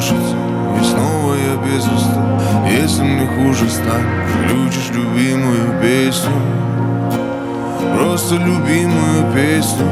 рушится, и снова я без вести. Если мне хуже станет, включишь любимую песню, просто любимую песню,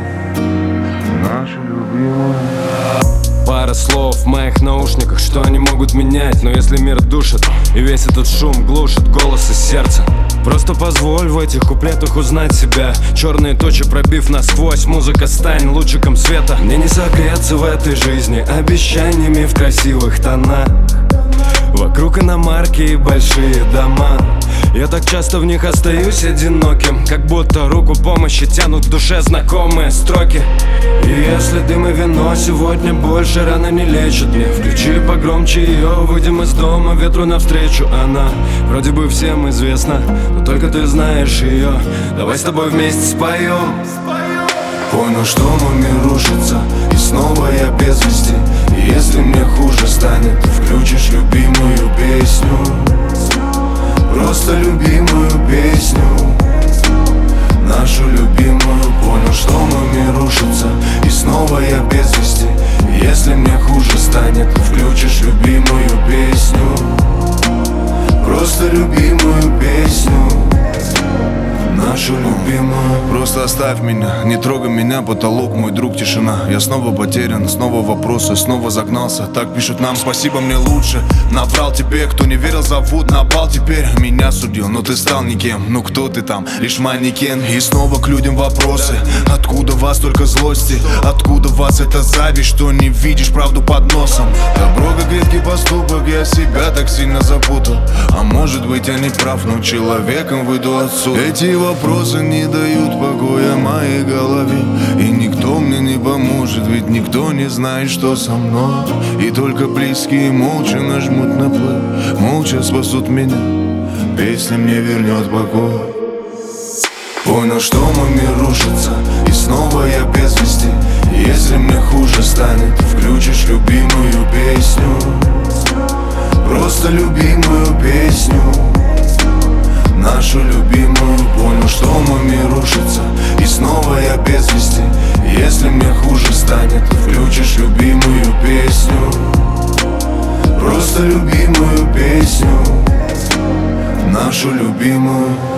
нашу любимую. Пара слов в моих наушниках, что они могут менять. Но если мир душит и весь этот шум глушит голос из сердца, просто позволь в этих куплетах узнать себя. Черные тучи пробив насквозь, музыка стань лучиком света. Мне не согреться в этой жизни обещаниями в красивых тонах. Вокруг иномарки и большие дома. Я так часто в них остаюсь одиноким, как будто руку помощи тянут в душе знакомые строки. И если дым и вино сегодня больше раны не лечат мне, включи погромче ее, выйдем из дома ветру навстречу. Она вроде бы всем известна, но только ты знаешь ее. Давай с тобой вместе споем. Понял, что мой мир рушится, и снова я без вести. И если мне хуже станет, ты включишь любимую песню, просто любимую песню, нашу любимую. Понял, что мой мир рушится, и снова я без вести. И если мне хуже станет, ты включишь любимую песню, просто любимую песню, нашу любимую. Просто оставь меня, не трогай меня, потолок, мой друг, тишина. Я снова потерян, снова вопросы, снова загнался. Так пишут нам, спасибо, мне лучше. Наврал тебе, кто не верил, зовут на бал. Теперь меня судил, но ты стал никем. Ну кто ты там, лишь манекен. И снова к людям вопросы: откуда вас столько злости? Откуда вас эта зависть, что не видишь правду под носом? Добро как редкий поступок, я себя так сильно запутал. А может быть я не прав, но человеком выйду отсюда. Эти вопросы не дают покоя моей голове, и никто мне не поможет, ведь никто не знает, что со мной. И только близкие молча нажмут на плей, молча спасут меня, песня мне вернет покой. Понял, что мой мир рушится, и снова я без вести. И если мне хуже станет, ты включишь любимую песню, просто любимую песню, нашу любимую. Понял, что мой мир рушится, и снова я без вести. И если мне хуже станет, ты включишь любимую песню, просто любимую песню, нашу любимую.